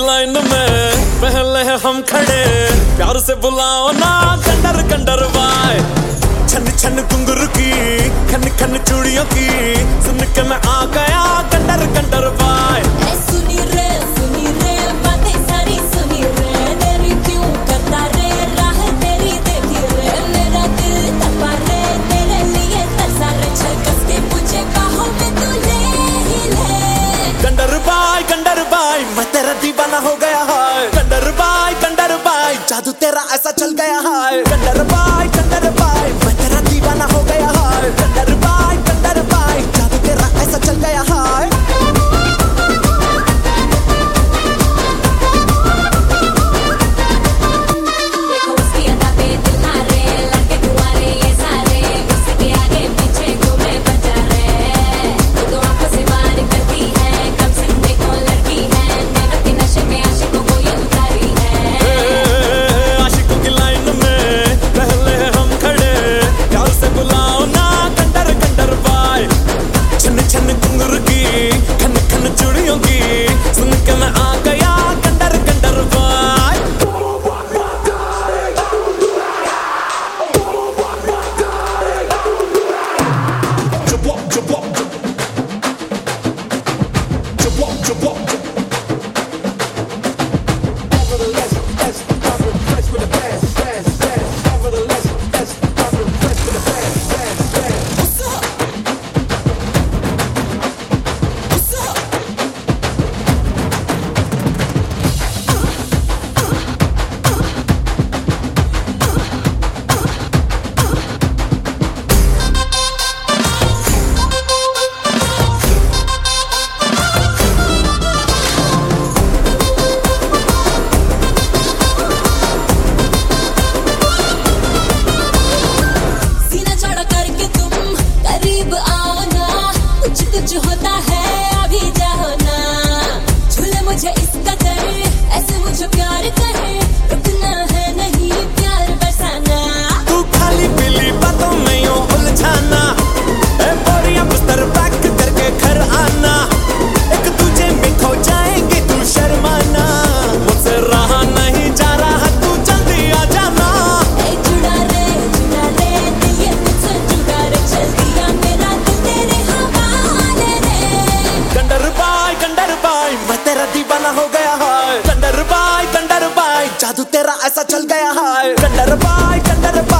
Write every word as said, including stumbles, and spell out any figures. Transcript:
Line में पहले हम खड़े, प्यार से बुलाओ ना कंडर कंडर बाय। छन छन घुंघरू की, खन खन चूड़ियों की, सुन के मैं आ गया कंडर कंडर बाय। सुनी रे सुनी रे बातें सारी सुनी रे, देरी क्यों करता रे, राह तेरी देखी रे, मेरा दिल तपा रे, तेरे लिए तरसा रे, चल कस के मुझे बाहों में तू ले ही ले। कंडर बाय कंडर बाय मैं तेरा दीवाना हो गया है, कंडर बाय कंडर बाय जादू तेरा ऐसा चल गया है। कंडर बाय कंडर बाय मैं तेरा दीवाना हो गया है, कंडर बाय कंडर बाय जादू तेरा ऐसा चल गया है। होता है अभी जाओ ना, झूले मुझे इसका कर, ऐसे मुझे प्यार करे, रुकना है नहीं प्यार बरसाना। तू खाली पीली बातों में यूं उलझाना, ए बोरियां बिस्तर पैक करके घर आना, एक तुझे में खो जाएंगे तू शर्माना, मुझसे रहा नहीं जा रहा तू जल्दी आ जाना। ए जुड़ा रे जुड़ा रे दिल ये मुझसे जुड़ा रे, चल दिया मेरा दिल तेरे हवाले रे। कंडर बाय कंडर बाय मैं तेरा दीवाना हो गया है, कंडर बाय कंडर बाय जादू तेरा ऐसा चल गया है। कंडर बाय कंडर बाय